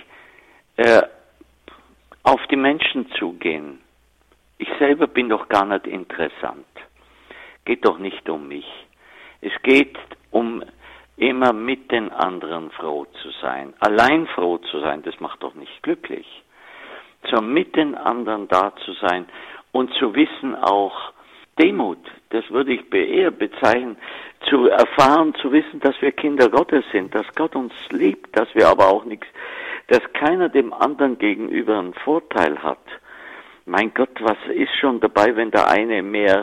auf die Menschen zugehen. Ich selber bin doch gar nicht interessant. Geht doch nicht um mich. Es geht um immer mit den anderen froh zu sein. Allein froh zu sein, das macht doch nicht glücklich. Sondern mit den anderen da zu sein und zu wissen auch, Demut, das würde ich eher bezeichnen, zu erfahren, zu wissen, dass wir Kinder Gottes sind, dass Gott uns liebt, dass wir aber auch nichts, dass keiner dem anderen gegenüber einen Vorteil hat. Mein Gott, was ist schon dabei, wenn der eine mehr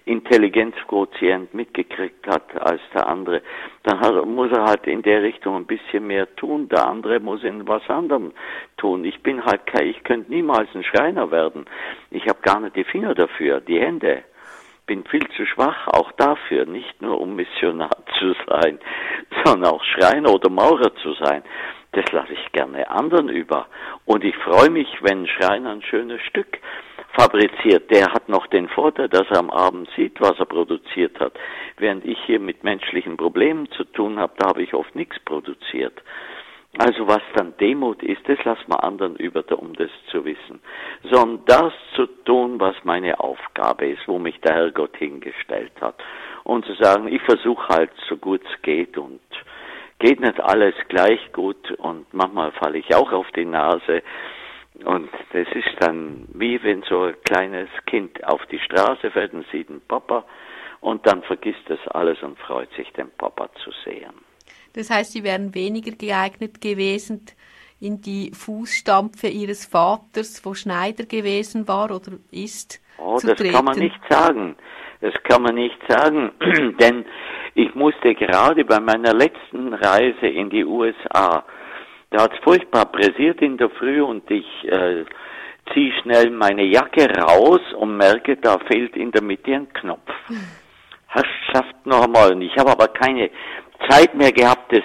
Intelligenzquotient mitgekriegt hat als der andere? Dann muss er halt in der Richtung ein bisschen mehr tun, der andere muss in was anderem tun. Ich könnte niemals ein Schreiner werden. Ich habe gar nicht die Finger dafür, die Hände. Bin viel zu schwach, auch dafür, nicht nur um Missionar zu sein, sondern auch Schreiner oder Maurer zu sein. Das lasse ich gerne anderen über. Und ich freue mich, wenn ein Schreiner ein schönes Stück fabriziert. Der hat noch den Vorteil, dass er am Abend sieht, was er produziert hat. Während ich hier mit menschlichen Problemen zu tun habe, da habe ich oft nichts produziert. Also was dann Demut ist, das lassen wir anderen über, um das zu wissen. Sondern das zu tun, was meine Aufgabe ist, wo mich der Herrgott hingestellt hat. Und zu sagen, ich versuche halt so gut es geht und geht nicht alles gleich gut und manchmal falle ich auch auf die Nase. Und das ist dann wie wenn so ein kleines Kind auf die Straße fällt und sieht einen Papa und dann vergisst das alles und freut sich, den Papa zu sehen. Das heißt, Sie wären weniger geeignet gewesen, in die Fußstapfen Ihres Vaters, wo Schneider gewesen war oder ist, zu treten? Das kann man nicht sagen. Das kann man nicht sagen, denn ich musste gerade bei meiner letzten Reise in die USA, da hat es furchtbar pressiert in der Früh und ich ziehe schnell meine Jacke raus und merke, da fehlt in der Mitte ein Knopf. Herrschaft noch einmal. Und ich habe aber keine Zeit mehr gehabt.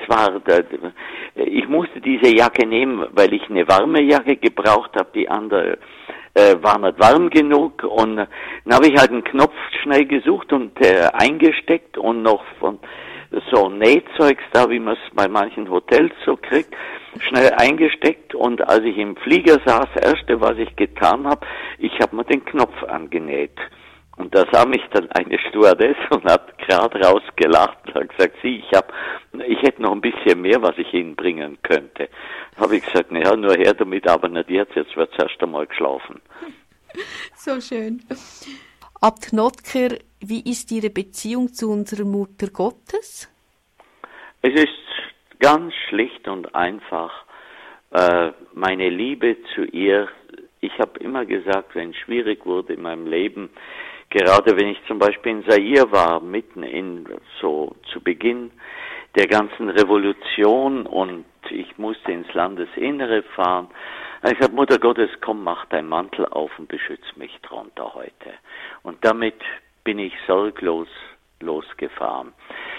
Ich musste diese Jacke nehmen, weil ich eine warme Jacke gebraucht habe. Die andere war nicht warm genug. Und dann habe ich halt einen Knopf schnell gesucht und eingesteckt und noch von so Nähzeugs da, wie man es bei manchen Hotels so kriegt, schnell eingesteckt. Und als ich im Flieger saß, das Erste, was ich getan habe, ich habe mir den Knopf angenäht. Und da sah mich dann eine Stewardess und hat gerade rausgelacht und hat gesagt, ich hätte noch ein bisschen mehr, was ich Ihnen bringen könnte. Da habe ich gesagt, naja, nur her damit, aber nicht jetzt wird es erst einmal geschlafen. So schön. Abt Notker, wie ist Ihre Beziehung zu unserer Mutter Gottes? Es ist ganz schlicht und einfach meine Liebe zu ihr. Ich habe immer gesagt, wenn es schwierig wurde in meinem Leben, gerade wenn ich zum Beispiel in Zaire war, zu Beginn der ganzen Revolution und ich musste ins Landesinnere fahren. Ich habe, Mutter Gottes, komm, mach dein Mantel auf und beschütz mich drunter heute. Und damit bin ich sorglos losgefahren.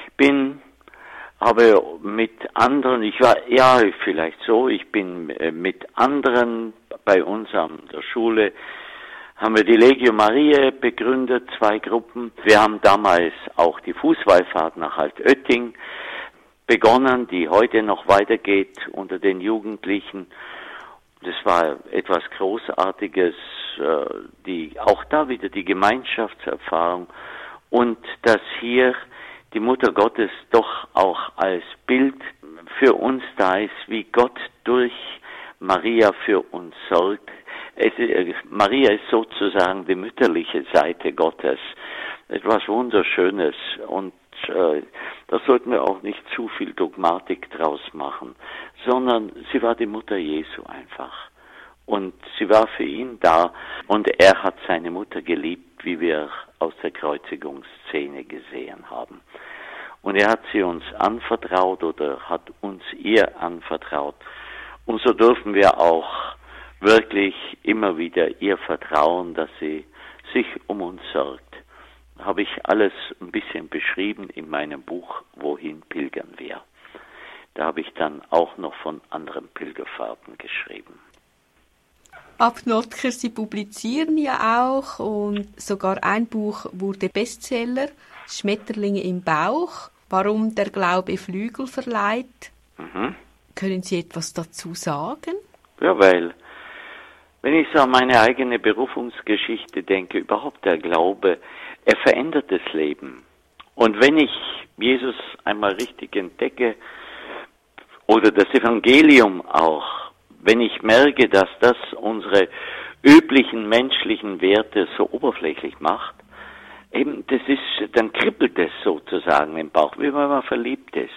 Habe mit anderen, ich bin mit anderen bei uns an der Schule, haben wir die Legio Mariae begründet, 2 Gruppen. Wir haben damals auch die Fußwallfahrt nach Altötting begonnen, die heute noch weitergeht unter den Jugendlichen. Das war etwas Großartiges, auch da wieder die Gemeinschaftserfahrung und dass hier die Mutter Gottes doch auch als Bild für uns da ist, wie Gott durch Maria für uns sorgt. Maria ist sozusagen die mütterliche Seite Gottes. Etwas Wunderschönes. Und da sollten wir auch nicht zu viel Dogmatik draus machen, sondern sie war die Mutter Jesu einfach. Und sie war für ihn da und er hat seine Mutter geliebt, wie wir aus der Kreuzigungsszene gesehen haben. Und er hat sie uns anvertraut oder hat uns ihr anvertraut. Und so dürfen wir auch wirklich immer wieder ihr vertrauen, dass sie sich um uns sorgt. Habe ich alles ein bisschen beschrieben in meinem Buch Wohin pilgern wir. Da habe ich dann auch noch von anderen Pilgerfahrten geschrieben. Ab Notker, Sie publizieren ja auch und sogar ein Buch wurde Bestseller, Schmetterlinge im Bauch, warum der Glaube Flügel verleiht. Können Sie etwas dazu sagen? Ja, weil, wenn ich so an meine eigene Berufungsgeschichte denke, überhaupt der Glaube, er verändert das Leben. Und wenn ich Jesus einmal richtig entdecke, oder das Evangelium auch, wenn ich merke, dass das unsere üblichen menschlichen Werte so oberflächlich macht, eben dann kribbelt es sozusagen im Bauch, wie wenn man verliebt ist,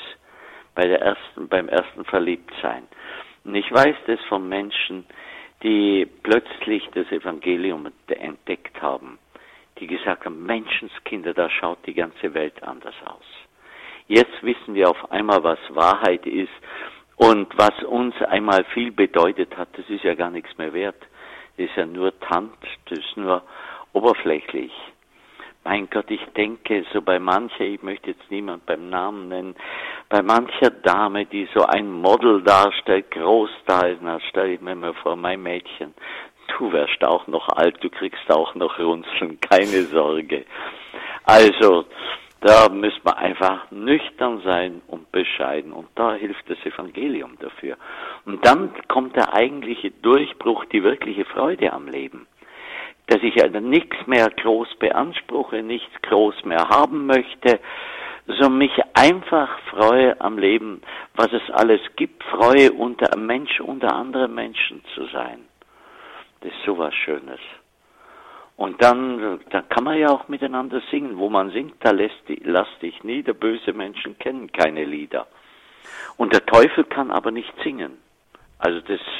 beim ersten Verliebtsein. Und ich weiß das von Menschen, die plötzlich das Evangelium entdeckt haben, die gesagt haben, Menschenskinder, da schaut die ganze Welt anders aus. Jetzt wissen wir auf einmal, was Wahrheit ist. Und was uns einmal viel bedeutet hat, das ist ja gar nichts mehr wert. Das ist ja nur Tant, das ist nur oberflächlich. Mein Gott, ich denke so bei mancher, ich möchte jetzt niemand beim Namen nennen, bei mancher Dame, die so ein Model darstellt, groß da ist, dann stelle ich mir mal vor, mein Mädchen, du wärst auch noch alt, du kriegst auch noch Runzeln, keine Sorge. Also, da müssen wir einfach nüchtern sein und bescheiden. Und da hilft das Evangelium dafür. Und dann kommt der eigentliche Durchbruch, die wirkliche Freude am Leben. Dass ich also nichts mehr groß beanspruche, nichts groß mehr haben möchte, sondern mich einfach freue am Leben, was es alles gibt, freue unter einem Mensch, unter anderen Menschen zu sein. Das ist sowas Schönes. Und dann kann man ja auch miteinander singen. Wo man singt, da lass dich nieder. Böse Menschen kennen keine Lieder. Und der Teufel kann aber nicht singen. Also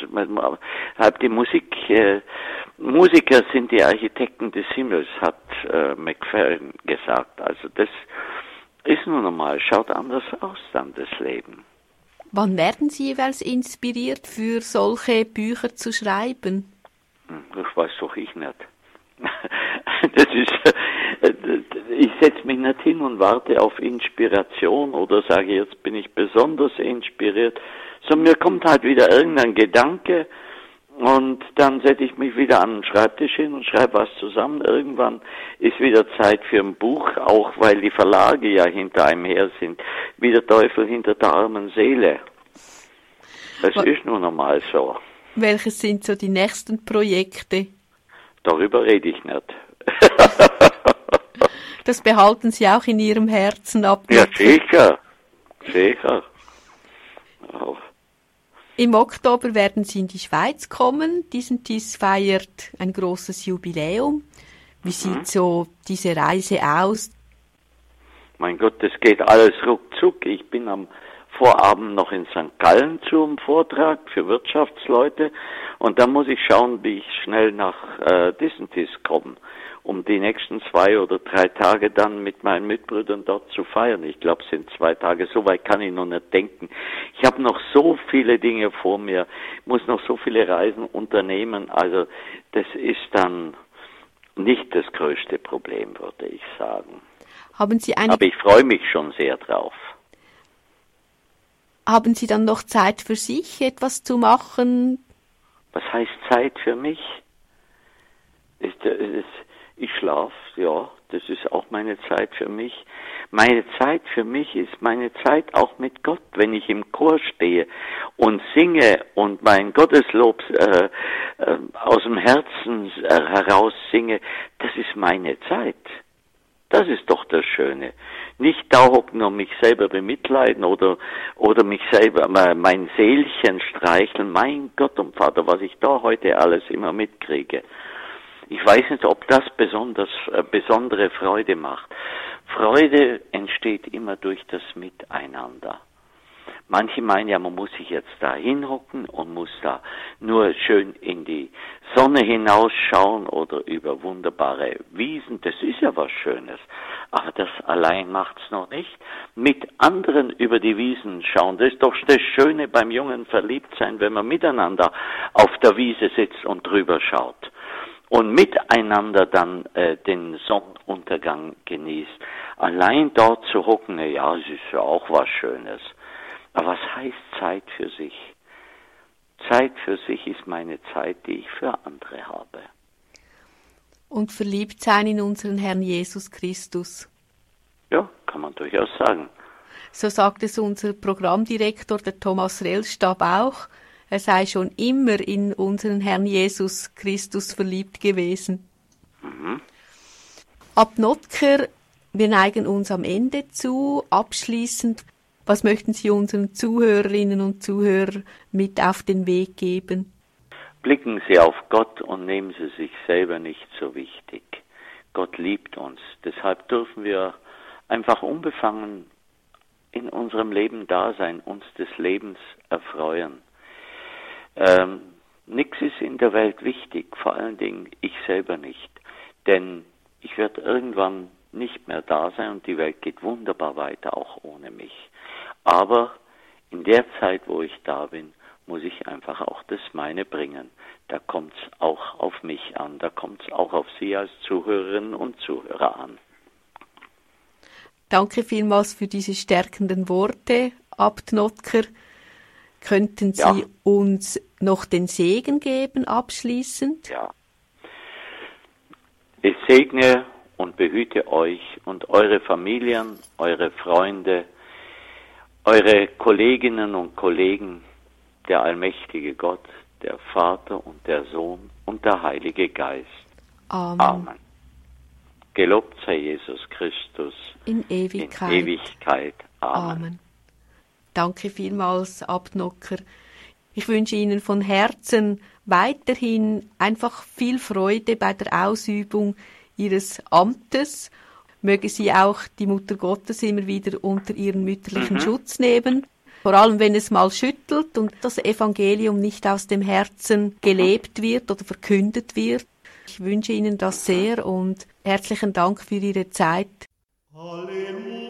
die Musiker sind die Architekten des Himmels, hat McFerrin gesagt. Also das ist nun normal. Schaut anders aus dann das Leben. Wann werden Sie jeweils inspiriert, für solche Bücher zu schreiben? Das weiß doch ich nicht. Ich setze mich nicht hin und warte auf Inspiration oder sage, jetzt bin ich besonders inspiriert, sondern mir kommt halt wieder irgendein Gedanke und dann setze ich mich wieder an den Schreibtisch hin und schreibe was zusammen. Irgendwann ist wieder Zeit für ein Buch, auch weil die Verlage ja hinter einem her sind, wie der Teufel hinter der armen Seele. Das ist nur normal so. Welche sind so die nächsten Projekte? Darüber rede ich nicht. Das behalten Sie auch in Ihrem Herzen ab. Ja, sicher. Sicher. Oh. Im Oktober werden Sie in die Schweiz kommen. Dies feiert ein großes Jubiläum. Wie sieht so diese Reise aus? Mein Gott, das geht alles ruckzuck. Ich bin am Vorabend noch in St. Gallen zum Vortrag für Wirtschaftsleute und dann muss ich schauen, wie ich schnell nach Dissentis komme, um die nächsten 2 oder 3 Tage dann mit meinen Mitbrüdern dort zu feiern. Ich glaube, es sind 2 Tage, so weit kann ich noch nicht denken. Ich habe noch so viele Dinge vor mir, muss noch so viele Reisen unternehmen, also das ist dann nicht das größte Problem, würde ich sagen. Aber ich freue mich schon sehr drauf. Haben Sie dann noch Zeit für sich, etwas zu machen? Was heißt Zeit für mich? Ich schlafe, ja, das ist auch meine Zeit für mich. Meine Zeit für mich ist meine Zeit auch mit Gott, wenn ich im Chor stehe und singe und mein Gotteslob aus dem Herzen heraus singe, das ist meine Zeit. Das ist doch das Schöne. Nicht da hocken und mich selber bemitleiden oder mich selber, mein Seelchen streicheln. Mein Gott und Vater, was ich da heute alles immer mitkriege. Ich weiß nicht, ob das besondere Freude macht. Freude entsteht immer durch das Miteinander. Manche meinen ja, man muss sich jetzt da hinhocken und muss da nur schön in die Sonne hinausschauen oder über wunderbare Wiesen. Das ist ja was Schönes. Aber das allein macht's noch nicht. Mit anderen über die Wiesen schauen, das ist doch das Schöne beim jungen Verliebtsein, wenn man miteinander auf der Wiese sitzt und drüber schaut. Und miteinander dann den Sonnenuntergang genießt. Allein dort zu hocken, ja, es ist ja auch was Schönes. Aber was heißt Zeit für sich? Zeit für sich ist meine Zeit, die ich für andere habe. Und verliebt sein in unseren Herrn Jesus Christus. Ja, kann man durchaus sagen. So sagt es unser Programmdirektor, der Thomas Rellstab, auch. Er sei schon immer in unseren Herrn Jesus Christus verliebt gewesen. Abt Notker, wir neigen uns am Ende zu. Abschließend, was möchten Sie unseren Zuhörerinnen und Zuhörern mit auf den Weg geben? Blicken Sie auf Gott und nehmen Sie sich selber nicht so wichtig. Gott liebt uns. Deshalb dürfen wir einfach unbefangen in unserem Leben da sein, uns des Lebens erfreuen. Nichts ist in der Welt wichtig, vor allen Dingen ich selber nicht. Denn ich werde irgendwann nicht mehr da sein und die Welt geht wunderbar weiter, auch ohne mich. Aber in der Zeit, wo ich da bin, muss ich einfach auch das meine bringen. Da kommt es auch auf mich an, da kommt es auch auf Sie als Zuhörerinnen und Zuhörer an. Danke vielmals für diese stärkenden Worte, Abt Notker. Könnten Sie uns noch den Segen geben, abschließend? Ja. Ich segne und behüte euch und eure Familien, eure Freunde, eure Kolleginnen und Kollegen, der allmächtige Gott, der Vater und der Sohn und der Heilige Geist. Amen. Amen. Gelobt sei Jesus Christus In Ewigkeit. In Ewigkeit. Amen. Amen. Danke vielmals, Abt Notker. Ich wünsche Ihnen von Herzen weiterhin einfach viel Freude bei der Ausübung Ihres Amtes. Möge Sie auch die Mutter Gottes immer wieder unter ihren mütterlichen Schutz nehmen. Vor allem, wenn es mal schüttelt und das Evangelium nicht aus dem Herzen gelebt wird oder verkündet wird. Ich wünsche Ihnen das sehr und herzlichen Dank für Ihre Zeit. Halleluja.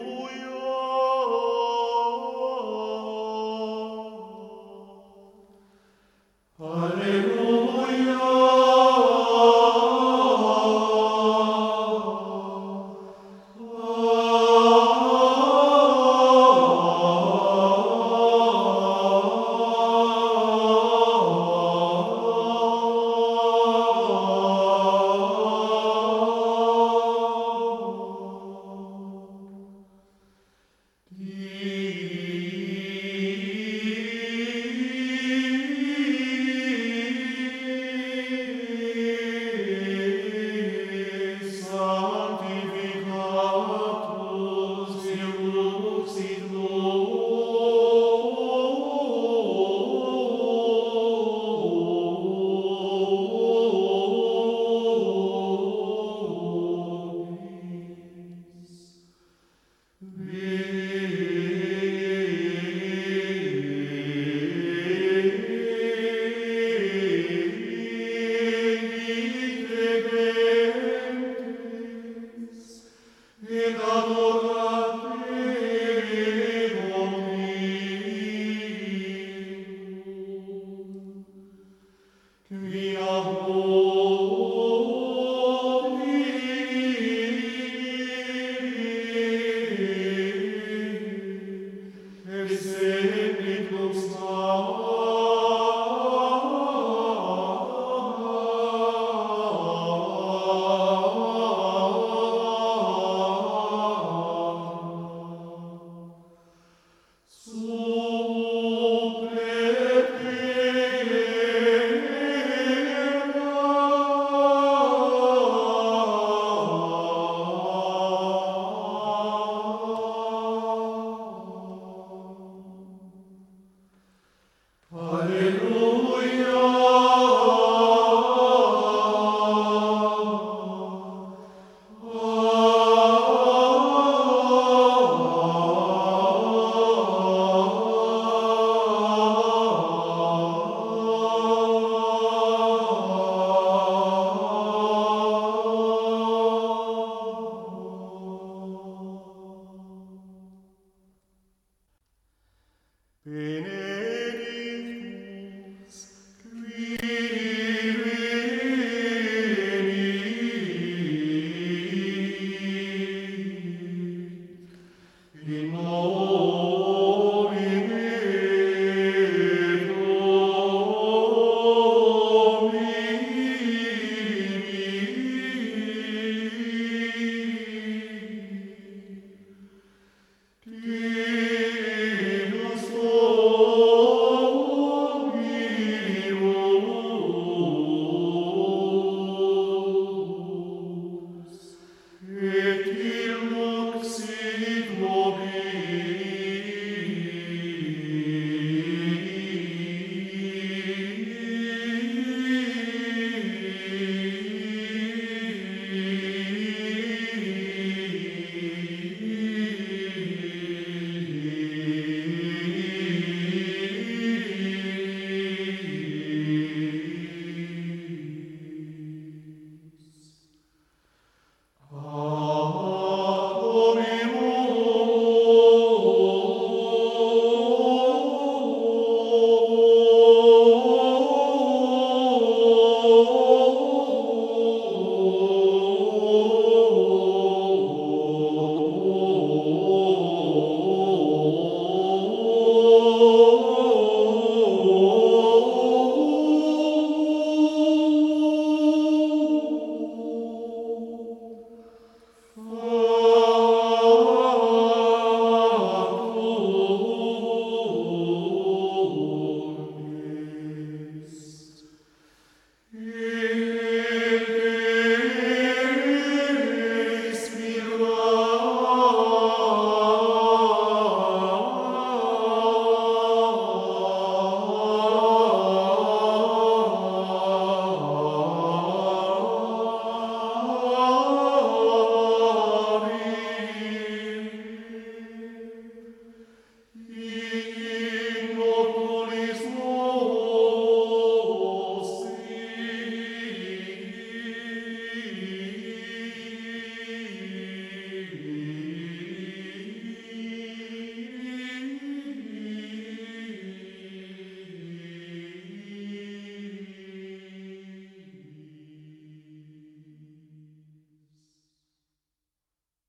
Halleluja.